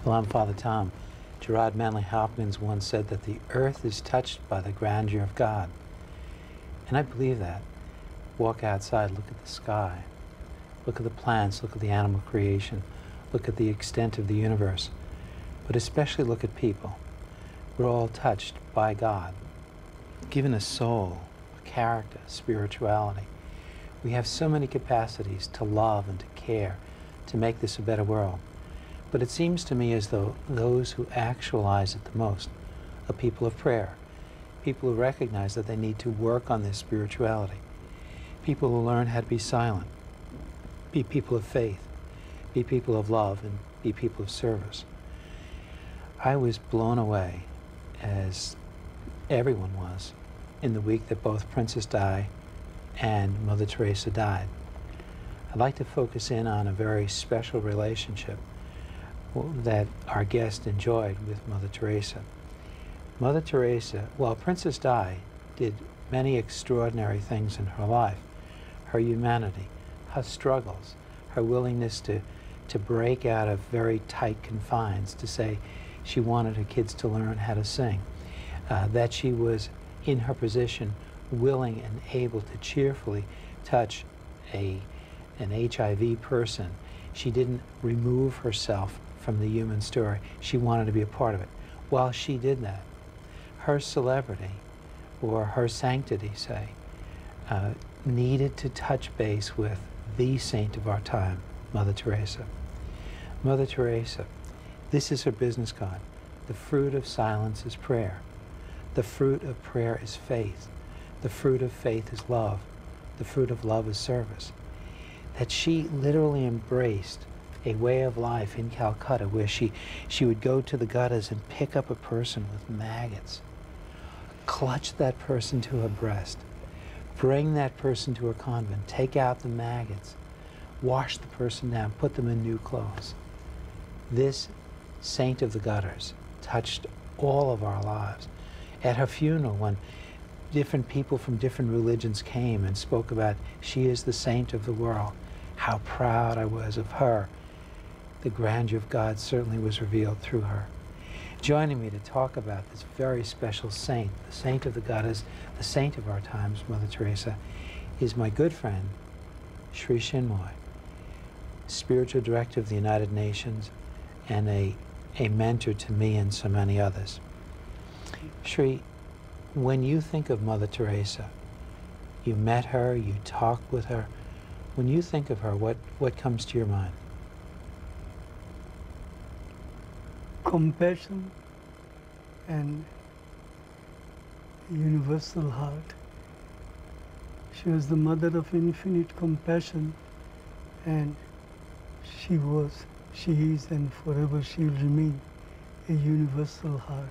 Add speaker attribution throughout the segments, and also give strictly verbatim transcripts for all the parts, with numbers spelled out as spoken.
Speaker 1: Well, I'm Father Tom. Gerard Manley Hopkins once said that the earth is touched by the grandeur of God. And I believe that. Walk outside, look at the sky, look at the plants, look at the animal creation, look at the extent of the universe, but especially look at people. We're all touched by God, given a soul, a character, spirituality. We have so many capacities to love and to care, to make this a better world. But it seems to me as though those who actualize it the most are people of prayer, people who recognize that they need to work on their spirituality, people who learn how to be silent, be people of faith, be people of love, and be people of service. I was blown away, as everyone was, in the week that both Princess Di and Mother Teresa died. I'd like to focus in on a very special relationship that our guest enjoyed with Mother Teresa. Mother Teresa, well, Princess Di did many extraordinary things in her life. Her humanity, her struggles, her willingness to, to break out of very tight confines, to say she wanted her kids to learn how to sing, uh, that she was in her position willing and able to cheerfully touch a, an H I V person. She didn't remove herself from the human story. She wanted to be a part of it. While she did that, her celebrity, or her sanctity, say, uh, needed to touch base with the saint of our time, Mother Teresa. Mother Teresa, this is her business card. The fruit of silence is prayer. The fruit of prayer is faith. The fruit of faith is love. The fruit of love is service. That she literally embraced a way of life in Calcutta where she, she would go to the gutters and pick up a person with maggots, clutch that person to her breast, bring that person to her convent, take out the maggots, wash the person down, put them in new clothes. This saint of the gutters touched all of our lives. At her funeral, when different people from different religions came and spoke about she is the saint of the world, how proud I was of her. The grandeur of God certainly was revealed through her. Joining me to talk about this very special saint, the saint of the gutters, the saint of our times, Mother Teresa, is my good friend, Sri Chinmoy, spiritual director of the United Nations and a, a mentor to me and so many others. Sri, when you think of Mother Teresa, you met her, you talked with her. When you think of her, what, what comes to your mind?
Speaker 2: Compassion and universal heart. She was the mother of infinite compassion, and she was, she is, and forever she will remain a universal heart.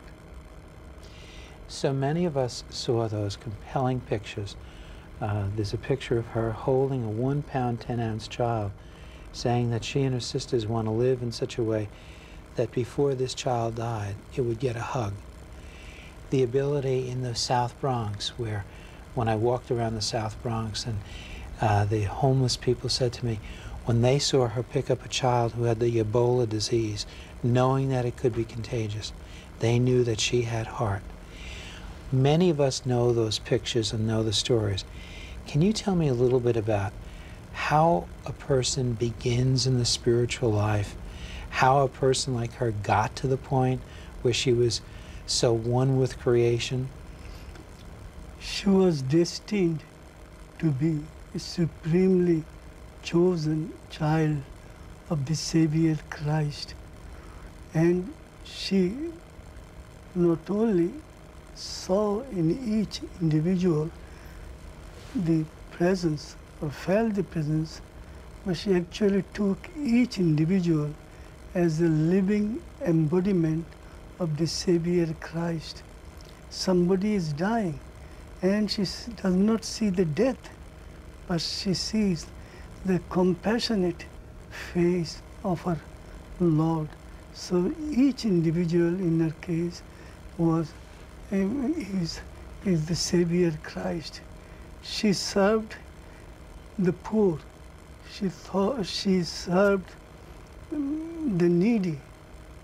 Speaker 1: So many of us saw those compelling pictures. Uh, there's a picture of her holding a one pound, ten ounce child, saying that she and her sisters want to live in such a way that before this child died, it would get a hug. The ability in the South Bronx, where when I walked around the South Bronx and uh, the homeless people said to me, when they saw her pick up a child who had the Ebola disease, knowing that it could be contagious, they knew that she had heart. Many of us know those pictures and know the stories. Can you tell me a little bit about how a person begins in the spiritual life, how a person like her got to the point where she was so one with creation?
Speaker 2: She was destined to be a supremely chosen child of the Savior Christ. And she not only saw in each individual the presence or felt the presence, but she actually took each individual as a living embodiment of the Savior Christ. Somebody is dying, and she does not see the death, but she sees the compassionate face of her Lord. So each individual in her case was is, is the Savior Christ. She served the poor. She thought she served the needy.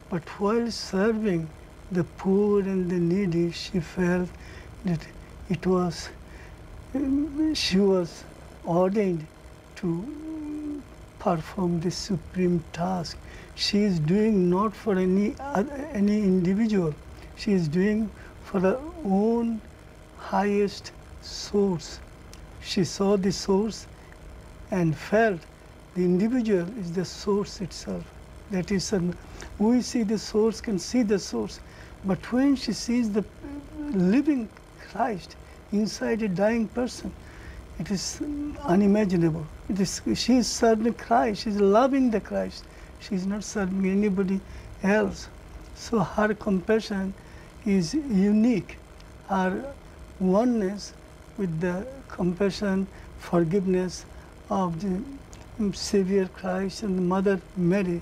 Speaker 2: But while serving the poor and the needy, she felt that it was, she was ordained to perform this supreme task. She is doing not for any, any individual, she is doing for her own highest source. She saw the source and felt the individual is the source itself. That is, an, we see the source, can see the source, but when she sees the living Christ inside a dying person, it is unimaginable. It is, she is serving Christ, she is loving the Christ. She is not serving anybody else. So her compassion is unique. Her oneness with the compassion, forgiveness of the Savior Christ and the Mother Mary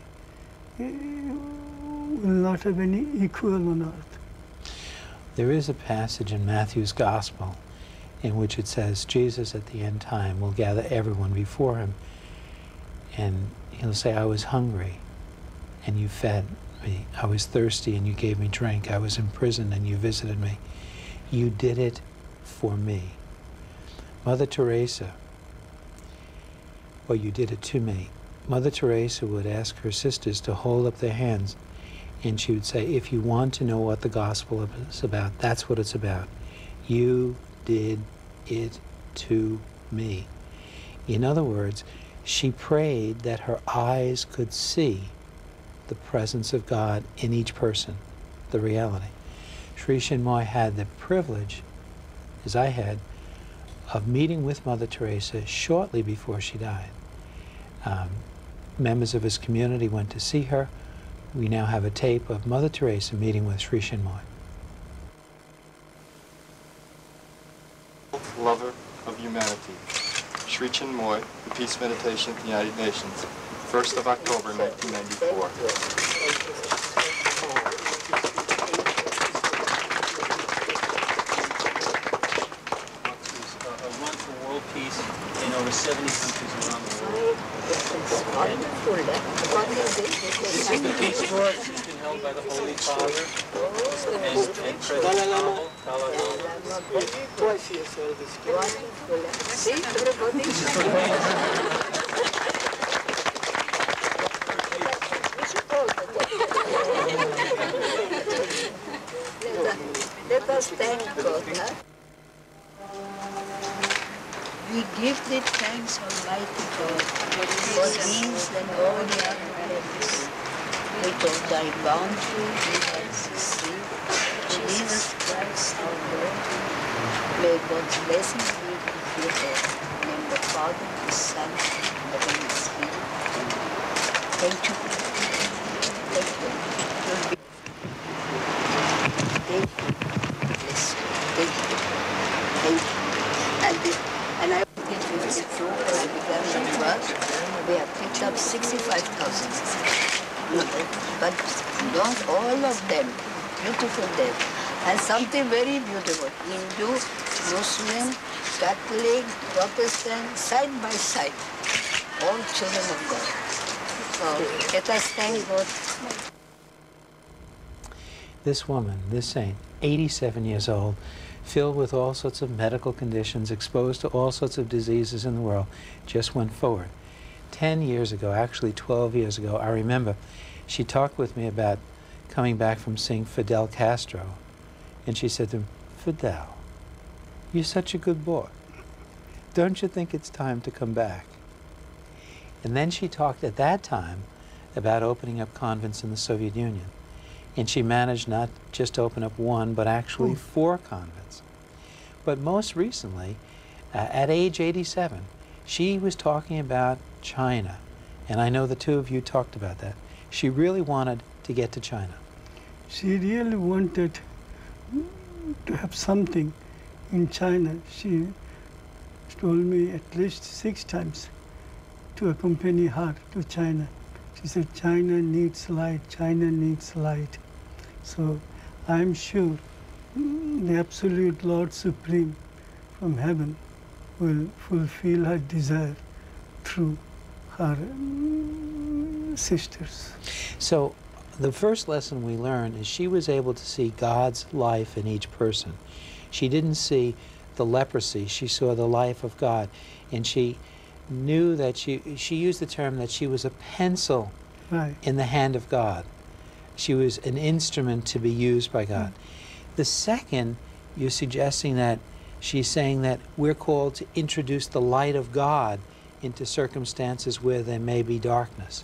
Speaker 2: will not have any equal on earth.
Speaker 1: There is a passage in Matthew's Gospel in which it says Jesus at the end time will gather everyone before him, and he'll say, I was hungry and you fed me. I was thirsty and you gave me drink. I was in prison and you visited me. You did it for me. Mother Teresa, or you did it to me. Mother Teresa would ask her sisters to hold up their hands, and she would say, if you want to know what the gospel is about, that's what it's about. You did it to me. In other words, she prayed that her eyes could see the presence of God in each person, the reality. Sri Chinmoy had the privilege, as I had, of meeting with Mother Teresa shortly before she died. Um, members of his community went to see her. We now have a tape of Mother Teresa meeting with Sri Chinmoy.
Speaker 3: Lover of humanity. Sri Chinmoy, the Peace Meditation at the United Nations, first of October nineteen ninety-four.
Speaker 4: Peace in over seventy countries around the world.
Speaker 5: Wonderful.
Speaker 4: This is the peace tour. It's been held by the Holy Father and, and President Pavel Kalagov.
Speaker 5: See, everybody.
Speaker 4: This is for
Speaker 5: Let us thank God. Huh? We give the thanks, Almighty God, for these and all the other benefits which of thy bounty we have received, Jesus Christ our Lord. May God's blessings be with you all. In the name of the Father, the Son, and the Holy Spirit. Thank you. Thank you. Thank you. Bless you. Thank you. Thank you. And the And I did fifty-two as I began my work. We have picked up sixty-five thousand. But not all of them, beautiful dead. And something very beautiful, Hindu, Muslim, Catholic, Protestant, side by side. All children of God. So let us thank God.
Speaker 1: This woman, this saint, eighty-seven years old, filled with all sorts of medical conditions, exposed to all sorts of diseases in the world, just went forward. Ten years ago, actually twelve years ago, I remember she talked with me about coming back from seeing Fidel Castro. And she said to him, Fidel, you're such a good boy. Don't you think it's time to come back? And then she talked at that time about opening up convents in the Soviet Union. And she managed not just to open up one, but actually Ooh. four convents. But most recently, uh, at age eighty-seven, she was talking about China. And I know the two of you talked about that. She really wanted to get to China.
Speaker 2: She really wanted to have something in China. She told me at least six times to accompany her to China. She said, China needs light, China needs light. So I'm sure the absolute Lord Supreme from heaven will fulfill her desire through her sisters.
Speaker 1: So The first lesson we learn is she was able to see God's life in each person. She didn't see the leprosy, she saw the life of God. And she knew that she, she used the term that she was a pencil
Speaker 2: Right.
Speaker 1: in the hand of God. She was an instrument to be used by God. Mm. The second, you're suggesting that she's saying that we're called to introduce the light of God into circumstances where there may be darkness.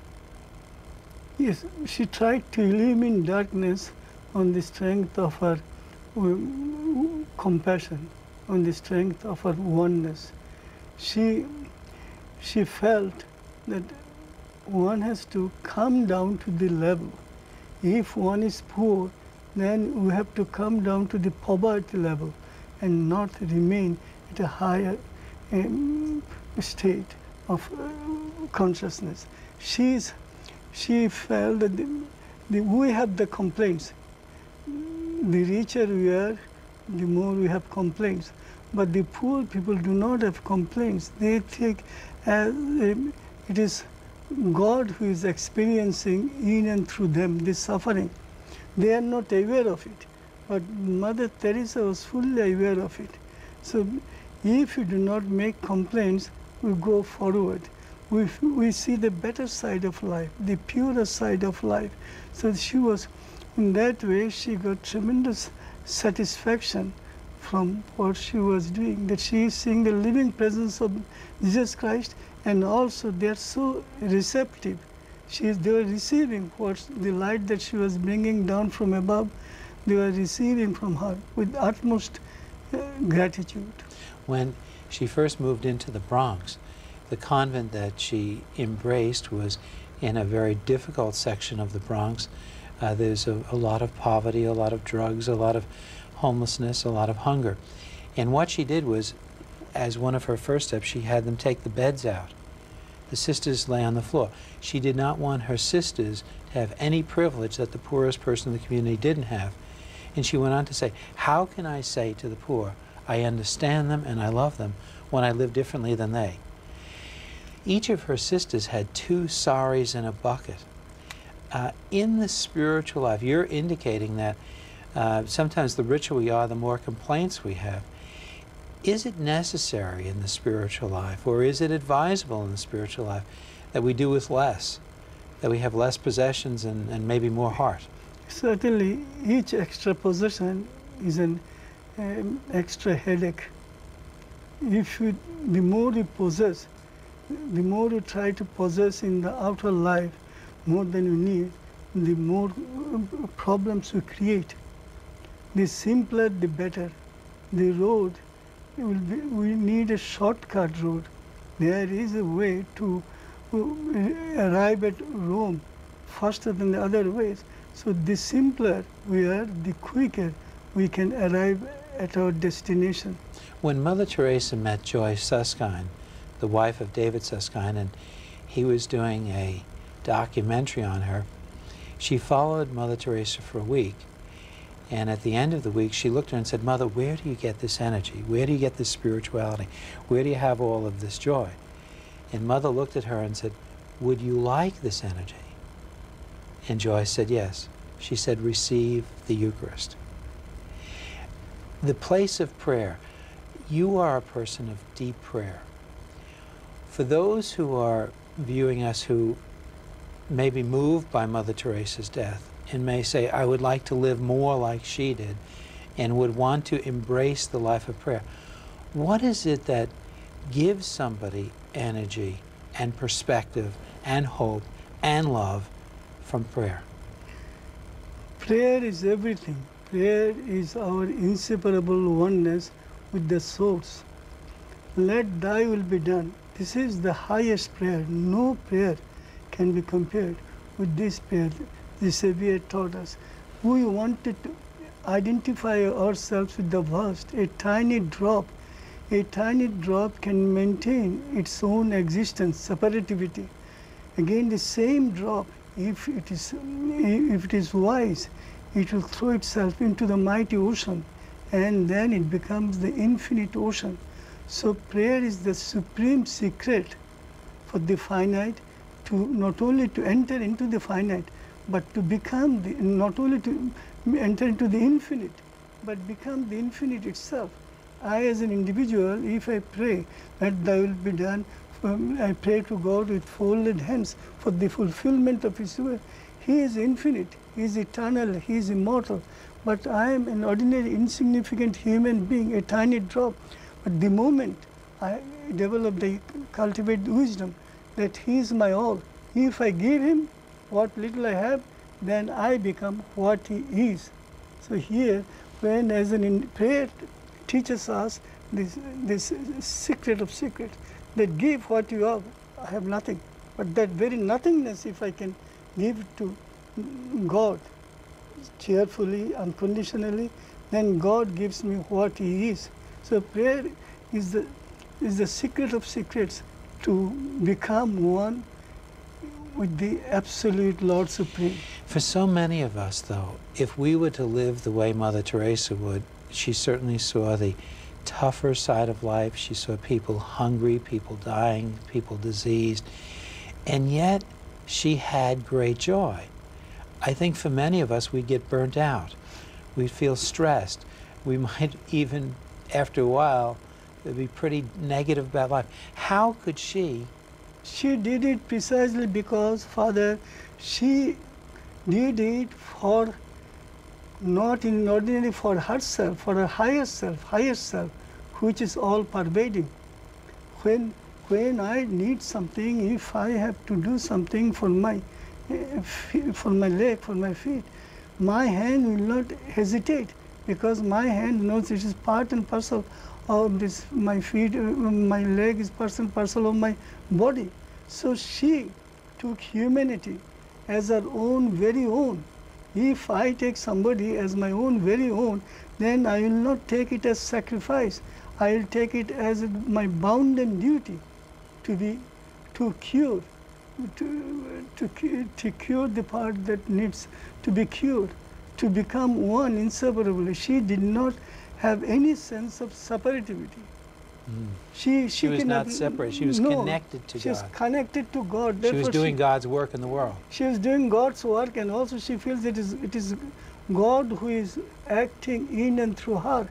Speaker 2: Yes, she tried to illumine darkness on the strength of her um, compassion, on the strength of her oneness. She, she felt that one has to come down to the level. If one is poor, then we have to come down to the poverty level and not remain at a higher um, state of uh, consciousness. She's, she felt that the, the, we have the complaints. The richer we are, the more we have complaints. But the poor people do not have complaints. They think uh, it is God who is experiencing in and through them this suffering. They are not aware of it. But Mother Teresa was fully aware of it. So if you do not make complaints, we go forward. We, we see the better side of life, the purer side of life. So she was, in that way, she got tremendous satisfaction from what she was doing, that she is seeing the living presence of Jesus Christ, and also they are so receptive. She is, they were receiving what the light that she was bringing down from above, they were receiving from her with utmost uh, gratitude.
Speaker 1: When she first moved into the Bronx, the convent that she embraced was in a very difficult section of the Bronx. Uh, there's a, a lot of poverty, a lot of drugs, a lot of homelessness, a lot of hunger. And what she did was, as one of her first steps, she had them take the beds out. The sisters lay on the floor. She did not want her sisters to have any privilege that the poorest person in the community didn't have. And she went on to say, how can I say to the poor, I understand them and I love them when I live differently than they? Each of her sisters had two saris in a bucket. Uh, in the spiritual life, you're indicating that uh, sometimes the richer we are, the more complaints we have. Is it necessary in the spiritual life, or is it advisable in the spiritual life that we do with less, that we have less possessions and, and maybe more heart?
Speaker 2: Certainly, each extra possession is an um, extra headache. If you, the more you possess, the more you try to possess in the outer life, more than you need, the more problems you create. The simpler, the better. The road, will be, we need a shortcut road. There is a way to arrive at Rome faster than the other ways. So the simpler we are, the quicker we can arrive at our destination.
Speaker 1: When Mother Teresa met Joy Susskind, the wife of David Susskind, and he was doing a documentary on her, she followed Mother Teresa for a week. And at the end of the week, she looked at her and said, Mother, where do you get this energy? Where do you get this spirituality? Where do you have all of this joy? And Mother looked at her and said, would you like this energy? And Joy said, yes. She said, receive the Eucharist. The place of prayer. You are a person of deep prayer. For those who are viewing us who may be moved by Mother Teresa's death and may say, I would like to live more like she did and would want to embrace the life of prayer, what is it that gives somebody energy and perspective and hope and love from prayer?
Speaker 2: Prayer is everything. Prayer is our inseparable oneness with the source. Let thy will be done. This is the highest prayer. No prayer can be compared with this prayer the Savior taught us. We wanted to identify ourselves with the vast. A tiny drop, a tiny drop can maintain its own existence, separativity. Again, the same drop, if it is, if it is wise, it will throw itself into the mighty ocean, and then it becomes the infinite ocean. So prayer is the supreme secret for the finite, to not only to enter into the finite, but to become the, not only to enter into the infinite, but become the infinite itself. I as an individual, if I pray that thy will be done, um, I pray to God with folded hands for the fulfillment of His will. He is infinite, He is eternal, He is immortal, but I am an ordinary insignificant human being, a tiny drop. But the moment I develop the cultivate wisdom that He is my all, if I give Him what little I have, then I become what He is. So here, when as an in prayer teaches us this, this secret of secrets, that give what you have, I have nothing. But that very nothingness, if I can give to God cheerfully, unconditionally, then God gives me what He is. So prayer is the, is the secret of secrets to become one with the absolute Lord Supreme.
Speaker 1: For so many of us, though, if we were to live the way Mother Teresa would, she certainly saw the tougher side of life. She saw people hungry, people dying, people diseased, and yet she had great joy. I think for many of us, we'd get burnt out. We'd feel stressed. We might even, after a while, be pretty negative about life. How could she?
Speaker 2: She did it precisely because, Father, she did it for, not in ordinary for herself, for her higher self, higher self, which is all pervading. When, when I need something, if I have to do something for my, for my leg, for my feet, my hand will not hesitate, because my hand knows it is part and parcel of this, my feet, uh, my leg is part and parcel of my body. So she took humanity as her own very own. If I take somebody as my own very own, then I will not take it as sacrifice. I will take it as my bounden duty to be, to cure, to, to, to cure the part that needs to be cured, to become one inseparably. She did not have any sense of separativity.
Speaker 1: Mm.
Speaker 2: She, she,
Speaker 1: she was
Speaker 2: cannot,
Speaker 1: not separate. She was
Speaker 2: no,
Speaker 1: connected to
Speaker 2: she
Speaker 1: God.
Speaker 2: She was connected to God.
Speaker 1: She
Speaker 2: Therefore
Speaker 1: was doing
Speaker 2: she,
Speaker 1: God's work in the world.
Speaker 2: She was doing God's work, and also she feels it is, it is God who is acting in and through her.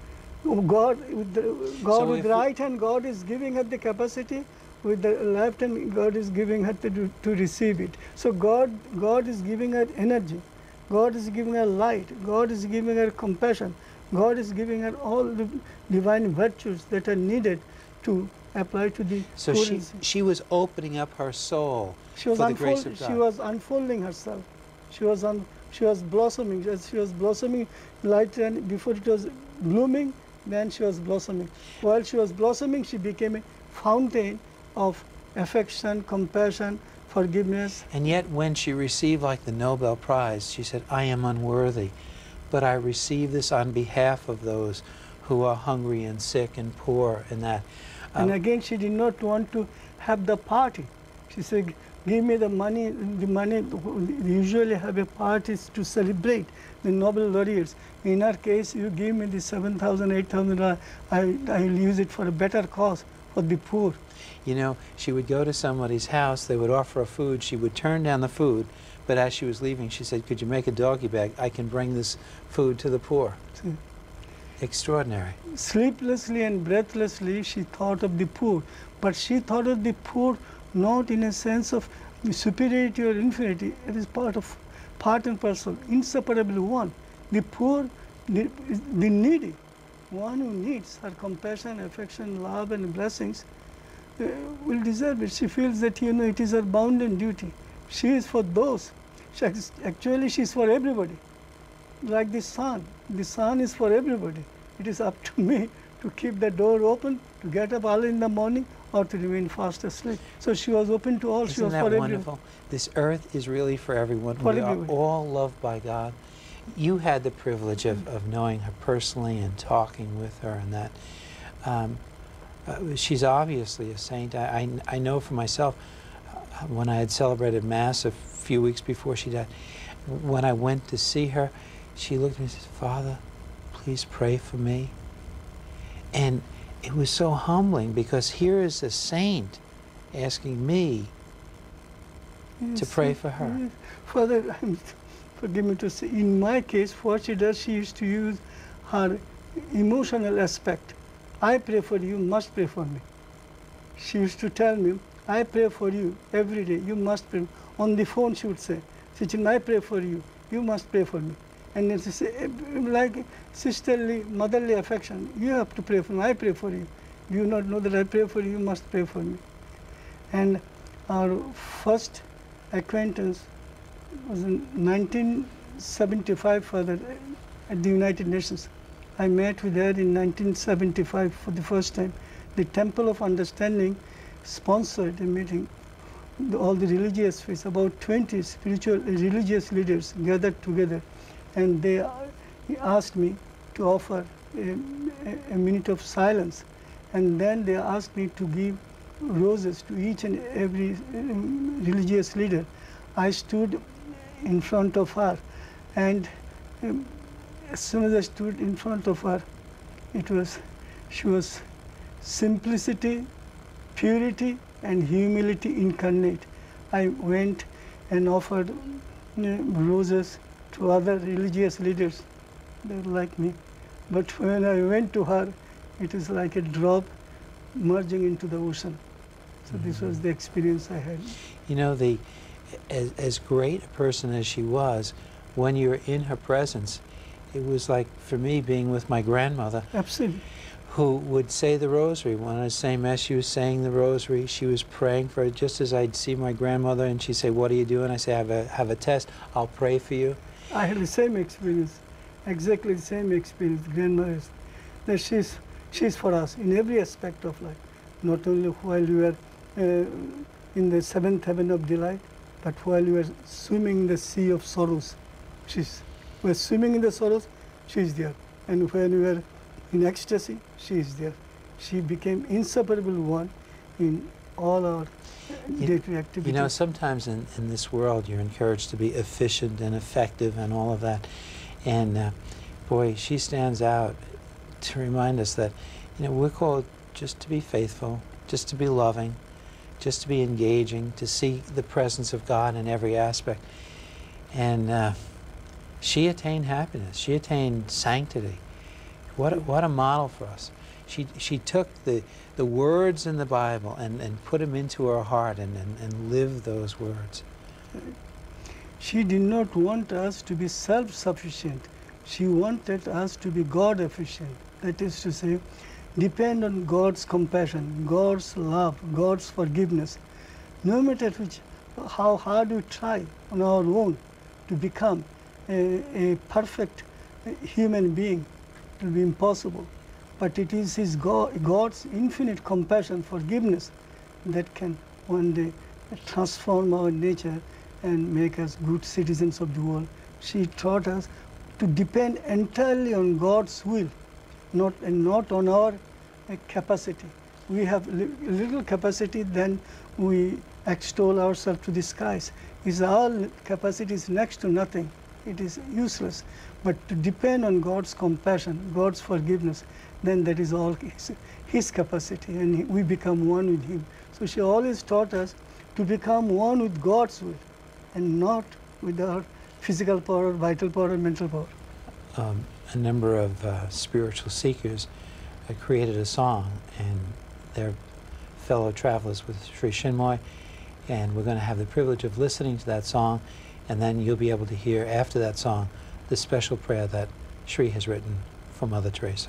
Speaker 2: God with the, God
Speaker 1: So
Speaker 2: with the right hand, God is giving her the capacity. With the left hand, God is giving her to, to receive it. So God, God is giving her energy. God is giving her light. God is giving her compassion. God is giving her all the divine virtues that are needed to apply to the
Speaker 1: So
Speaker 2: poor
Speaker 1: she,
Speaker 2: and sick.
Speaker 1: she was opening up her soul
Speaker 2: She was,
Speaker 1: for the grace
Speaker 2: unfold,
Speaker 1: of God.
Speaker 2: she was unfolding herself. She was, un, she was blossoming. As she was blossoming, light, and before it was blooming, then she was blossoming. While she was blossoming, she became a fountain of affection, compassion, forgiveness.
Speaker 1: And yet when she received like the Nobel Prize, she said, I am unworthy, but I receive this on behalf of those who are hungry and sick and poor and that. Um,
Speaker 2: And again, she did not want to have the party. She said, give me the money, the money, we usually have a party to celebrate the Nobel laureates. In our case, you give me the seven thousand, eight thousand dollars, I, I will use it for a better cause, for the poor.
Speaker 1: You know, she would go to somebody's house, they would offer her food, she would turn down the food, but as she was leaving, she said, could you make a doggy bag? I can bring this food to the poor.
Speaker 2: See,
Speaker 1: extraordinary.
Speaker 2: sleeplessly and breathlessly, she thought of the poor. But she thought of the poor not in a sense of superiority or inferiority. It is part of, part and parcel, inseparable one. The poor, the, the needy, one who needs her compassion, affection, love, and blessings, uh, will deserve it. She feels that, you know, it is her bounden duty. She is for those. She, actually, she is for everybody. Like the sun. The sun is for everybody. It is up to me to keep the door open, to get up early in the morning, or to remain fast asleep. So she was open to all.
Speaker 1: Isn't
Speaker 2: she was
Speaker 1: that
Speaker 2: for
Speaker 1: wonderful?
Speaker 2: everyone.
Speaker 1: This earth is really for everyone.
Speaker 2: For
Speaker 1: we
Speaker 2: everybody.
Speaker 1: are all loved by God. You had the privilege of, of knowing her personally and talking with her and that. Um, uh, she's obviously a saint. I, I, I know for myself, uh, when I had celebrated Mass a few weeks before she died, when I went to see her, she looked at me and said, Father, please pray for me. And it was so humbling, because here is a saint asking me to pray for her?
Speaker 2: Yes. Father, forgive me to say, in my case, what she does, she used to use her emotional aspect. I pray for you, must pray for me. She used to tell me, I pray for you every day, you must pray. On the phone she would say, Sachin, I pray for you, you must pray for me. And it's like sisterly, motherly affection. You have to pray for me, I pray for you. Do you not know that I pray for you, you must pray for me. And our first acquaintance was in nineteen seventy-five, Father, at the United Nations. I met with her in nineteen seventy-five for the first time. The Temple of Understanding sponsored a meeting. The, all the religious faiths, about twenty spiritual religious leaders gathered together, and they asked me to offer a, a, a minute of silence. And then they asked me to give roses to each and every um, religious leader. I stood in front of her, and um, as soon as I stood in front of her, it was, she was simplicity, purity, and humility incarnate. I went and offered uh, roses to other religious leaders. They were like me. But when I went to her, it is like a drop merging into the ocean. So mm-hmm. This was the experience I had.
Speaker 1: You know, the as, as great a person as she was, when you're in her presence, it was like, for me, being with my grandmother.
Speaker 2: Absolutely.
Speaker 1: Who would say the rosary. When I was saying Mass, she was saying the rosary. She was praying for it, just as I'd see my grandmother, and she'd say, what are you doing? I say, I have a, have a test. I'll pray for you.
Speaker 2: I had the same experience, exactly the same experience, grandmother's, that she's, she's for us in every aspect of life, not only while we were uh, in the seventh heaven of delight, but while we were swimming in the sea of sorrows. She's, we're swimming in the sorrows, she's there. And when we were in ecstasy, she is there. She became inseparable one in all our day-to-day activities.
Speaker 1: You know, sometimes in, in this world you're encouraged to be efficient and effective and all of that. And uh, boy, she stands out to remind us that, you know, we're called just to be faithful, just to be loving, just to be engaging, to see the presence of God in every aspect. And uh, she attained happiness. She attained sanctity. What a, what a model for us. She, she took the, the words in the Bible and, and put them into her heart and, and, and lived those words.
Speaker 2: She did not want us to be self-sufficient. She wanted us to be God-efficient. That is to say, depend on God's compassion, God's love, God's forgiveness. No matter which, how hard we try on our own to become a, a perfect human being, it will be impossible. But it is His God, God's infinite compassion, forgiveness, that can one day transform our nature and make us good citizens of the world. She taught us to depend entirely on God's will, not, and not on our uh, capacity. We have li little capacity, then we extol ourselves to the skies. Is our capacity is next to nothing. It is useless. But to depend on God's compassion, God's forgiveness, then that is all His, his capacity, and we become one with Him. So she always taught us to become one with God's will, and not with our physical power, vital power, mental power.
Speaker 1: Um, a number of uh, spiritual seekers uh, created a song, and they're fellow travelers with Sri Chinmoy, and we're going to have the privilege of listening to that song, and then you'll be able to hear after that song the special prayer that Sri has written for Mother Teresa.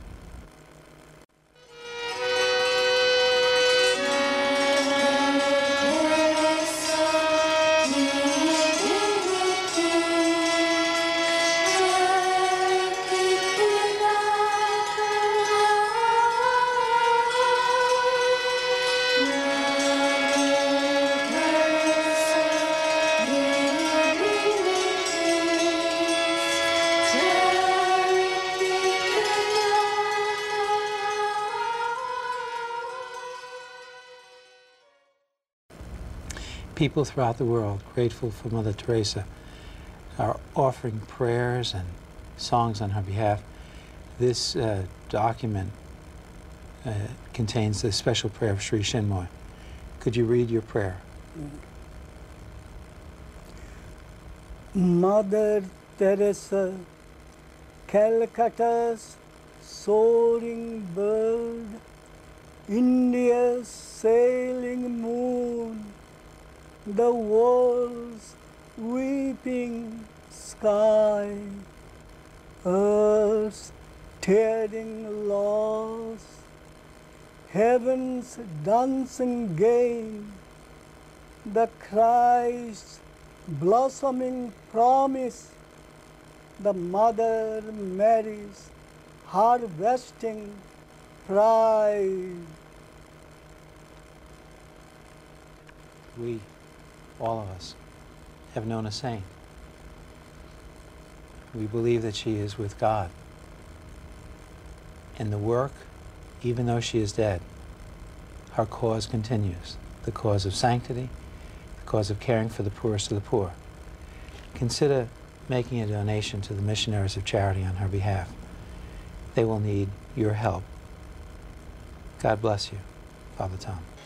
Speaker 1: People throughout the world, grateful for Mother Teresa, are offering prayers and songs on her behalf. This uh, document uh, contains the special prayer of Sri Chinmoy. Could you read your prayer?
Speaker 2: Mother Teresa, Calcutta's soaring bird, India's sailing moon, the world's weeping sky, Earth's tearing loss, heaven's dancing gain, the Christ's blossoming promise, the Mother Mary's harvesting pride.
Speaker 1: We, all of us, have known a saint. We believe that she is with God. And the work, even though she is dead, her cause continues. The cause of sanctity, the cause of caring for the poorest of the poor. Consider making a donation to the Missionaries of Charity on her behalf. They will need your help. God bless you, Father Tom.